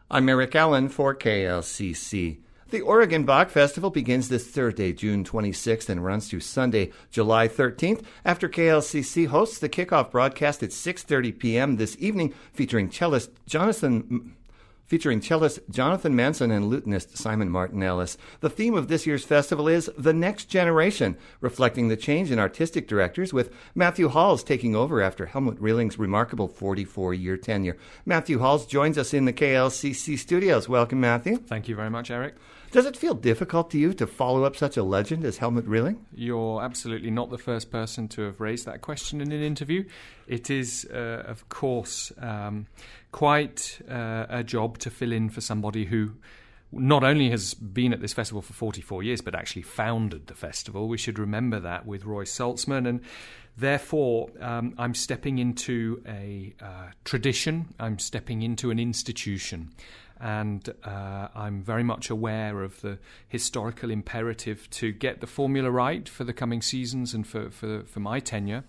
I'm Eric Allen for KLCC. The Oregon Bach Festival begins this Thursday, June 26th, and runs through Sunday, July 13th, after KLCC hosts the kickoff broadcast at 6:30 p.m. this evening, featuring cellist Jonathan Manson and lutenist Simon Martin Ellis. The theme of this year's festival is The Next Generation, reflecting the change in artistic directors, with Matthew Halls taking over after Helmut Riehling's remarkable 44-year tenure. Matthew Halls joins us in the KLCC studios. Welcome, Matthew. Thank you very much, Eric. Does it feel difficult to you to follow up such a legend as Helmut Riehling? You're absolutely not the first person to have raised that question in an interview. It is, of course, quite a job to fill in for somebody who not only has been at this festival for 44 years, but actually founded the festival. We should remember that with Roy Saltzman. And therefore, I'm stepping into a tradition. I'm stepping into an institution. And I'm very much aware of the historical imperative to get the formula right for the coming seasons and for my tenure,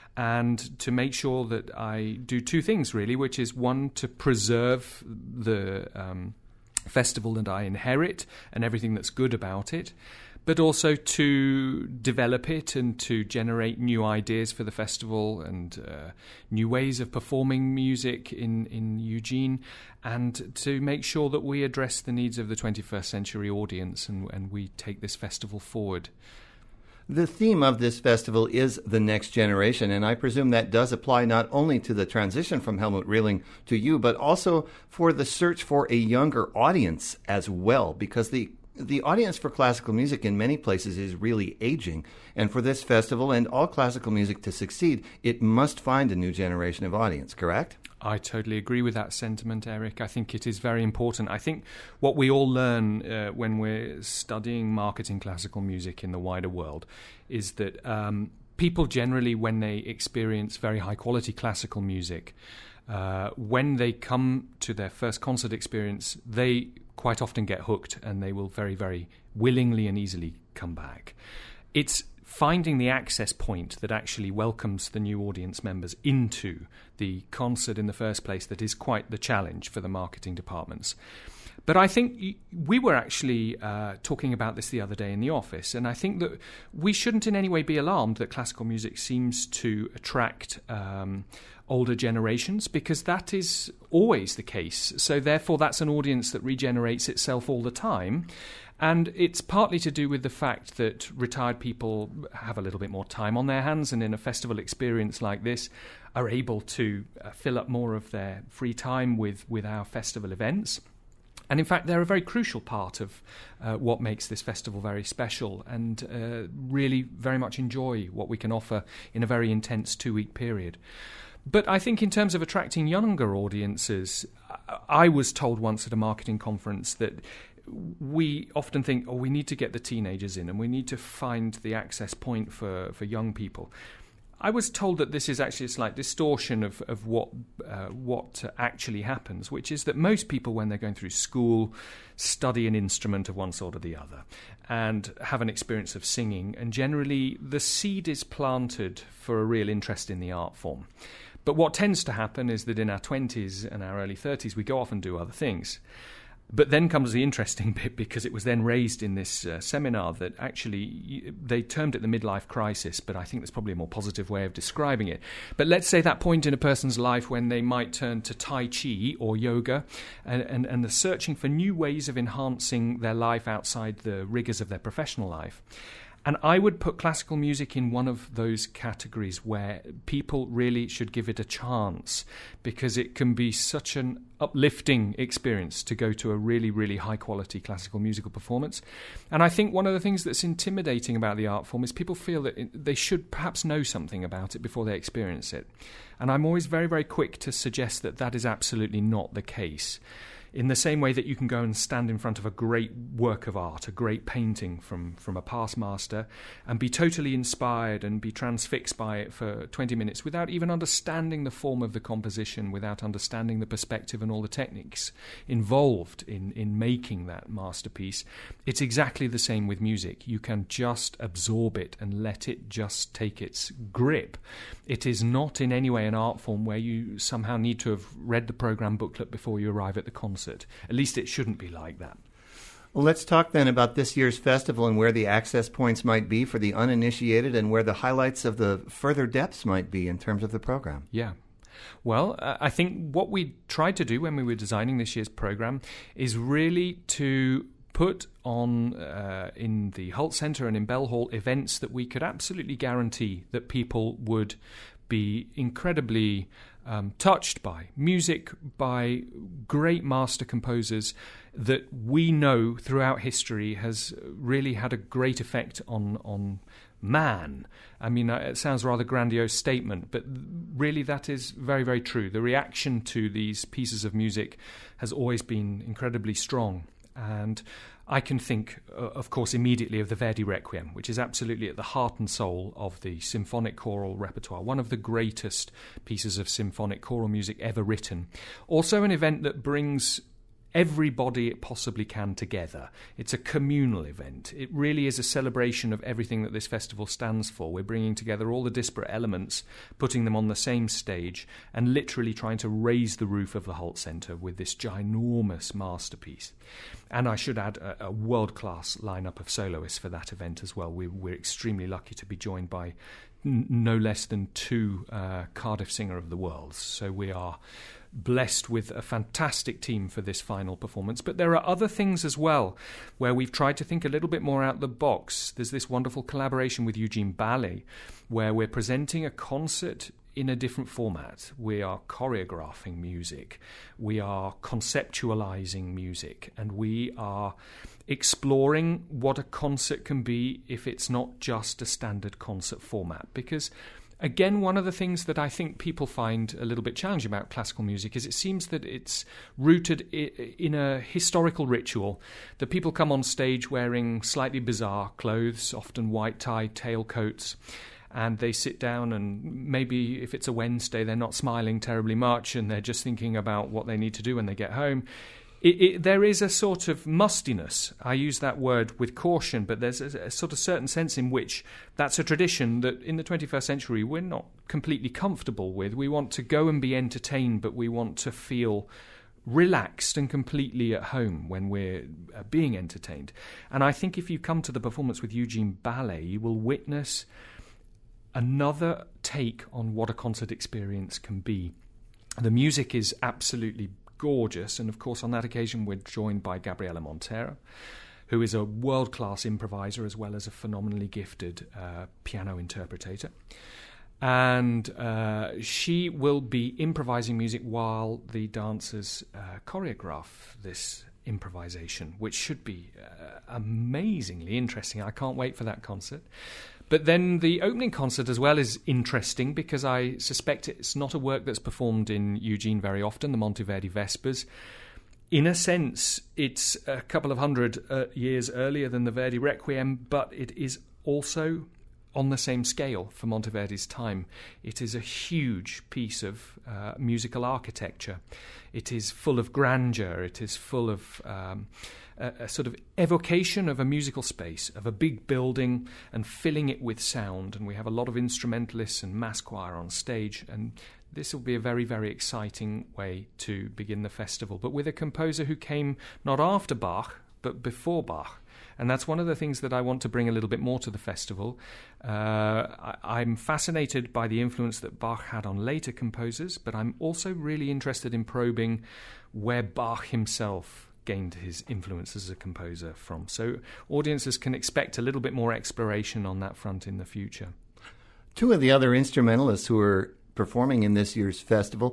and to make sure that I do two things, really, which is, one, to preserve the festival that I inherit and everything that's good about it, but also to develop it and to generate new ideas for the festival and new ways of performing music in Eugene, and to make sure that we address the needs of the 21st century audience and we take this festival forward. The theme of this festival is The Next Generation, and I presume that does apply not only to the transition from Helmut Riehling to you, but also for the search for a younger audience as well, because the audience for classical music in many places is really aging. And for this festival and all classical music to succeed, it must find a new generation of audience, correct? I totally agree with that sentiment, Eric. I think it is very important. I think what we all learn when we're studying marketing classical music in the wider world is that people generally, when they experience very high-quality classical music, when they come to their first concert experience, they quite often get hooked, and they will very, very willingly and easily come back. It's finding the access point that actually welcomes the new audience members into the concert in the first place that is quite the challenge for the marketing departments. But I think we were actually talking about this the other day in the office, and I think that we shouldn't in any way be alarmed that classical music seems to attract older generations, because that is always the case. So therefore, that's an audience that regenerates itself all the time. And it's partly to do with the fact that retired people have a little bit more time on their hands, and in a festival experience like this are able to fill up more of their free time with our festival events. And in fact, they're a very crucial part of what makes this festival very special, and really very much enjoy what we can offer in a very intense 2-week period. But I think in terms of attracting younger audiences, I was told once at a marketing conference that we often think, we need to get the teenagers in and we need to find the access point for young people. I was told that this is actually a slight distortion of what actually happens, which is that most people, when they're going through school, study an instrument of one sort or the other and have an experience of singing, and generally the seed is planted for a real interest in the art form. But what tends to happen is that in our 20s and our early 30s, we go off and do other things. But then comes the interesting bit, because it was then raised in this seminar that actually they termed it the midlife crisis, but I think that's probably a more positive way of describing it. But let's say that point in a person's life when they might turn to Tai Chi or yoga and they're searching for new ways of enhancing their life outside the rigors of their professional life. And I would put classical music in one of those categories where people really should give it a chance, because it can be such an uplifting experience to go to a really, really high-quality classical musical performance. And I think one of the things that's intimidating about the art form is people feel that they should perhaps know something about it before they experience it. And I'm always very, very quick to suggest that that is absolutely not the case. In the same way that you can go and stand in front of a great work of art, a great painting from a past master, and be totally inspired and be transfixed by it for 20 minutes without even understanding the form of the composition, without understanding the perspective and all the techniques involved in making that masterpiece. It's exactly the same with music. You can just absorb it and let it just take its grip. It is not in any way an art form where you somehow need to have read the program booklet before you arrive at the concert. concert. At least it shouldn't be like that. Well, let's talk then about this year's festival and where the access points might be for the uninitiated and where the highlights of the further depths might be in terms of the program. Yeah. Well, I think what we tried to do when we were designing this year's program is really to put on in the Hult Centre and in Bell Hall events that we could absolutely guarantee that people would be incredibly touched by. Music by great master composers that we know throughout history has really had a great effect on man. I mean, it sounds a rather grandiose statement, but really that is very, very true. The reaction to these pieces of music has always been incredibly strong. And I can think, of course, immediately of the Verdi Requiem, which is absolutely at the heart and soul of the symphonic choral repertoire, one of the greatest pieces of symphonic choral music ever written. Also an event that brings everybody it possibly can together. It's a communal event. It really is a celebration of everything that this festival stands for. We're bringing together all the disparate elements, putting them on the same stage, and literally trying to raise the roof of the Hult Centre with this ginormous masterpiece. And I should add a world-class lineup of soloists for that event as well. We're extremely lucky to be joined by no less than 2 Cardiff Singer of the World. So we are blessed with a fantastic team for this final performance. But there are other things as well where we've tried to think a little bit more out the box. There's this wonderful collaboration with Eugene Ballet where we're presenting a concert in a different format. We are choreographing music, we are conceptualizing music, and we are exploring what a concert can be if it's not just a standard concert format. Because again, one of the things that I think people find a little bit challenging about classical music is it seems that it's rooted in a historical ritual, that people come on stage wearing slightly bizarre clothes, often white tie tailcoats, and they sit down and maybe if it's a Wednesday they're not smiling terribly much and they're just thinking about what they need to do when they get home. There is a sort of mustiness. I use that word with caution, but there's a sort of certain sense in which that's a tradition that in the 21st century we're not completely comfortable with. We want to go and be entertained, but we want to feel relaxed and completely at home when we're being entertained. And I think if you come to the performance with Eugene Ballet, you will witness another take on what a concert experience can be. The music is absolutely gorgeous, and of course on that occasion we're joined by Gabriela Montero, who is a world-class improviser as well as a phenomenally gifted piano interpretator. And she will be improvising music while the dancers choreograph this improvisation, which should be amazingly interesting. I can't wait for that concert. But then the opening concert as well is interesting because I suspect it's not a work that's performed in Eugene very often, the Monteverdi Vespers. In a sense, it's a couple of hundred years earlier than the Verdi Requiem, but it is also on the same scale for Monteverdi's time. It is a huge piece of musical architecture. It is full of grandeur. It is full of a sort of evocation of a musical space, of a big building and filling it with sound. And we have a lot of instrumentalists and mass choir on stage, and this will be a very, very exciting way to begin the festival, but with a composer who came not after Bach, but before Bach. And that's one of the things that I want to bring a little bit more to the festival. I'm fascinated by the influence that Bach had on later composers, but I'm also really interested in probing where Bach himself gained his influence as a composer from. So audiences can expect a little bit more exploration on that front in the future. 2 of the other instrumentalists who are performing in this year's festival,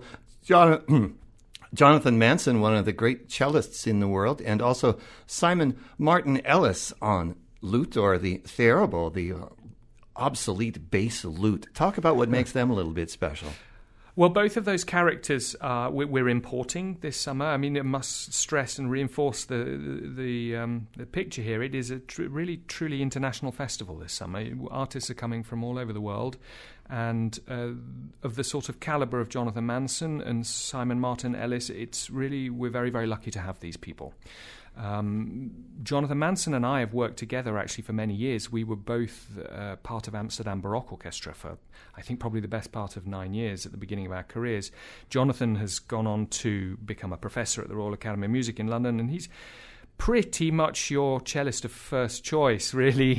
Jonathan Manson, one of the great cellists in the world, and also Simon Martin Ellis on lute, or the theorbo, the obsolete bass lute. Talk about what makes them a little bit special. Well, both of those characters we're importing this summer. I mean, it must stress and reinforce the picture here. It is a really, truly international festival this summer. Artists are coming from all over the world, And of the sort of caliber of Jonathan Manson and Simon Martin Ellis, we're very, very lucky to have these people. Jonathan Manson and I have worked together actually for many years. We were both part of Amsterdam Baroque Orchestra for, I think, probably the best part of 9 years at the beginning of our careers. Jonathan has gone on to become a professor at the Royal Academy of Music in London, and he's pretty much your cellist of first choice, really.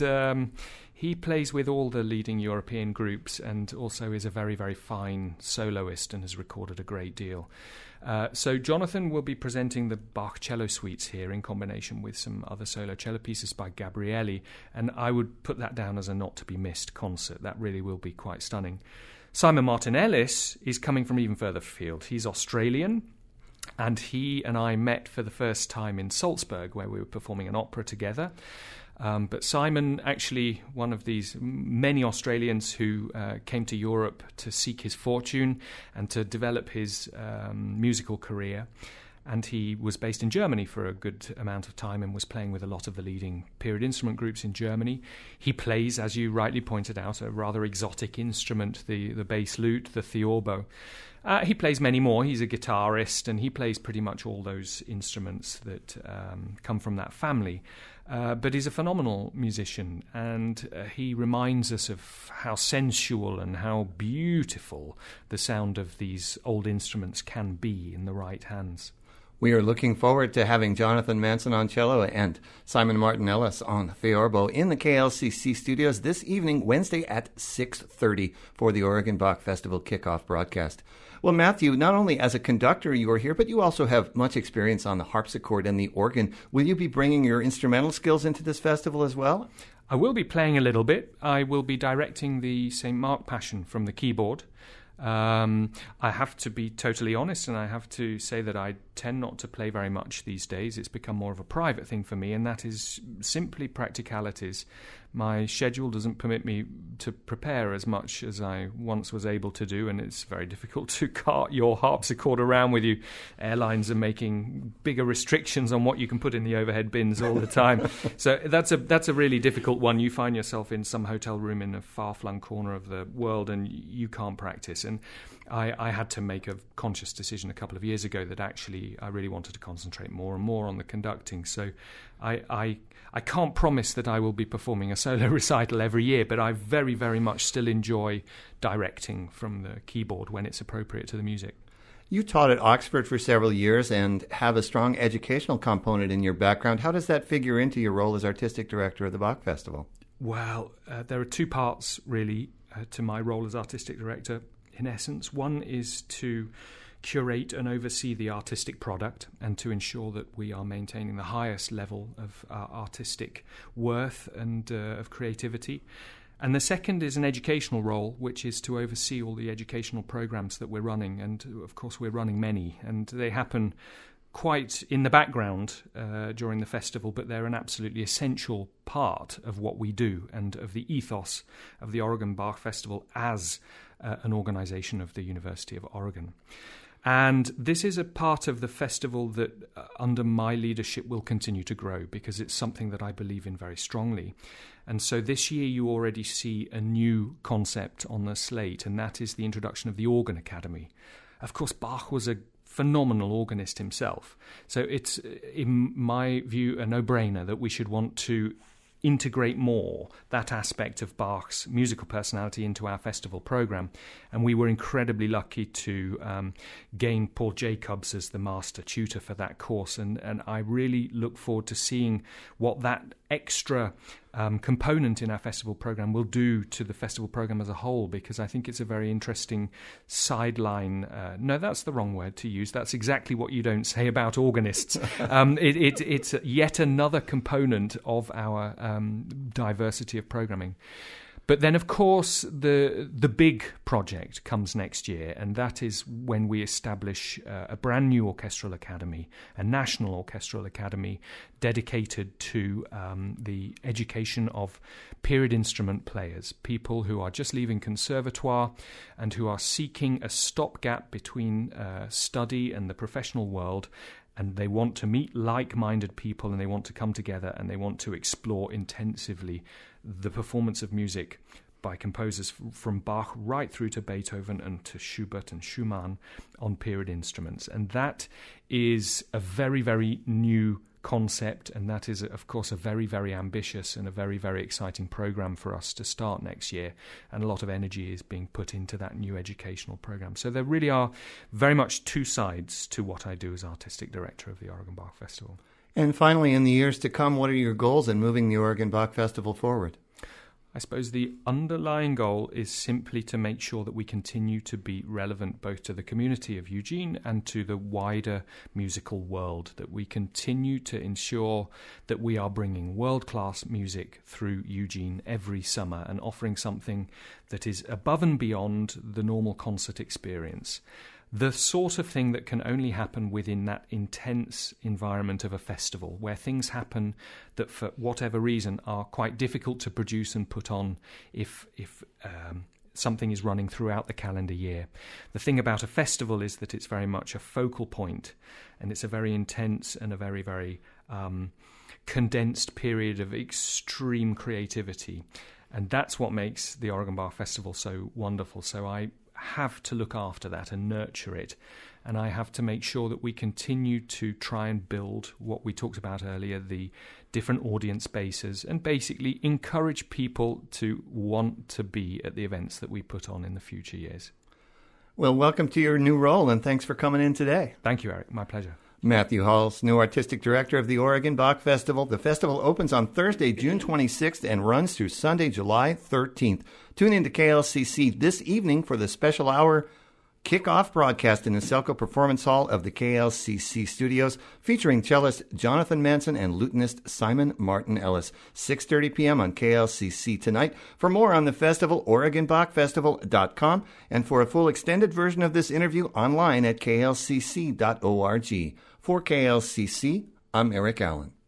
He plays with all the leading European groups and also is a very, very fine soloist and has recorded a great deal. So Jonathan will be presenting the Bach cello suites here in combination with some other solo cello pieces by Gabrieli, and I would put that down as a not-to-be-missed concert. That really will be quite stunning. Simon Martin Ellis is coming from even further afield. He's Australian, and he and I met for the first time in Salzburg, where we were performing an opera together. But Simon, actually one of these many Australians who came to Europe to seek his fortune and to develop his musical career. And he was based in Germany for a good amount of time and was playing with a lot of the leading period instrument groups in Germany. He plays, as you rightly pointed out, a rather exotic instrument, the bass lute, the theorbo. He plays many more. He's a guitarist, and he plays pretty much all those instruments that come from that family. But he's a phenomenal musician, and he reminds us of how sensual and how beautiful the sound of these old instruments can be in the right hands. We are looking forward to having Jonathan Manson on cello and Simon Martin Ellis on theorbo in the KLCC studios this evening, Wednesday at 6:30 for the Oregon Bach Festival kickoff broadcast. Well, Matthew, not only as a conductor you are here, but you also have much experience on the harpsichord and the organ. Will you be bringing your instrumental skills into this festival as well? I will be playing a little bit. I will be directing the St. Mark Passion from the keyboard. I have to be totally honest, and I have to say that I tend not to play very much these days. It's become more of a private thing for me, and that is simply practicalities. My schedule doesn't permit me to prepare as much as I once was able to do, and it's very difficult to cart your harpsichord around with you. Airlines are making bigger restrictions on what you can put in the overhead bins all the time. So that's a really difficult one. You find yourself in some hotel room in a far-flung corner of the world, and you can't practice. And I had to make a conscious decision a couple of years ago that actually I really wanted to concentrate more and more on the conducting. So I can't promise that I will be performing a solo recital every year, but I very, very much still enjoy directing from the keyboard when it's appropriate to the music. You taught at Oxford for several years and have a strong educational component in your background. How does that figure into your role as artistic director of the Bach Festival? Well, there are two parts, really, to my role as artistic director. In essence, one is to curate and oversee the artistic product and to ensure that we are maintaining the highest level of artistic worth and of creativity. And the second is an educational role, which is to oversee all the educational programs that we're running. And, of course, we're running many, and they happen quite in the background during the festival, but they're an absolutely essential part of what we do and of the ethos of the Oregon Bach Festival as an organisation of the University of Oregon. And this is a part of the festival that, under my leadership, will continue to grow because it's something that I believe in very strongly. And so this year you already see a new concept on the slate, and that is the introduction of the Organ Academy. Of course, Bach was a phenomenal organist himself. So it's, in my view, a no-brainer that we should want to integrate more that aspect of Bach's musical personality into our festival program. And we were incredibly lucky to gain Paul Jacobs as the master tutor for that course. And I really look forward to seeing what that extra component in our festival program will do to the festival program as a whole, because I think it's a very interesting sideline. No, that's the wrong word to use. That's exactly what you don't say about organists. It's yet another component of our diversity of programming. But then, of course, the big project comes next year, and that is when we establish a brand new orchestral academy, a national orchestral academy dedicated to the education of period instrument players, people who are just leaving conservatoire and who are seeking a stopgap between study and the professional world. And they want to meet like-minded people, and they want to come together, and they want to explore intensively the performance of music, by composers from Bach right through to Beethoven and to Schubert and Schumann on period instruments. And that is a very, very new concept, and that is, of course, a very, very ambitious and a very, very exciting program for us to start next year, and a lot of energy is being put into that new educational program. So there really are very much two sides to what I do as artistic director of the Oregon Bach Festival. And finally, in the years to come, what are your goals in moving the Oregon Bach Festival forward? I suppose the underlying goal is simply to make sure that we continue to be relevant both to the community of Eugene and to the wider musical world, that we continue to ensure that we are bringing world-class music through Eugene every summer and offering something that is above and beyond the normal concert experience. The sort of thing that can only happen within that intense environment of a festival, where things happen that for whatever reason are quite difficult to produce and put on if something is running throughout the calendar year. The thing about a festival is that it's very much a focal point, and it's a very intense and a very, very condensed period of extreme creativity. And that's what makes the Oregon Bach Festival so wonderful. So I have to look after that and nurture it, and I have to make sure that we continue to try and build what we talked about earlier, the different audience bases, and basically encourage people to want to be at the events that we put on in the future years. Well, welcome to your new role, and thanks for coming in today. Thank you, Eric. My pleasure. Matthew Hulse, new artistic director of the Oregon Bach Festival. The festival opens on Thursday, June 26th and runs through Sunday, July 13th. Tune into KLCC this evening for the special hour kickoff broadcast in the Selco Performance Hall of the KLCC studios, featuring cellist Jonathan Manson and lutenist Simon Martin Ellis. 6:30 p.m. on KLCC tonight. For more on the festival, OregonBachFestival.com, and for a full extended version of this interview, online at klcc.org. For KLCC, I'm Eric Allen.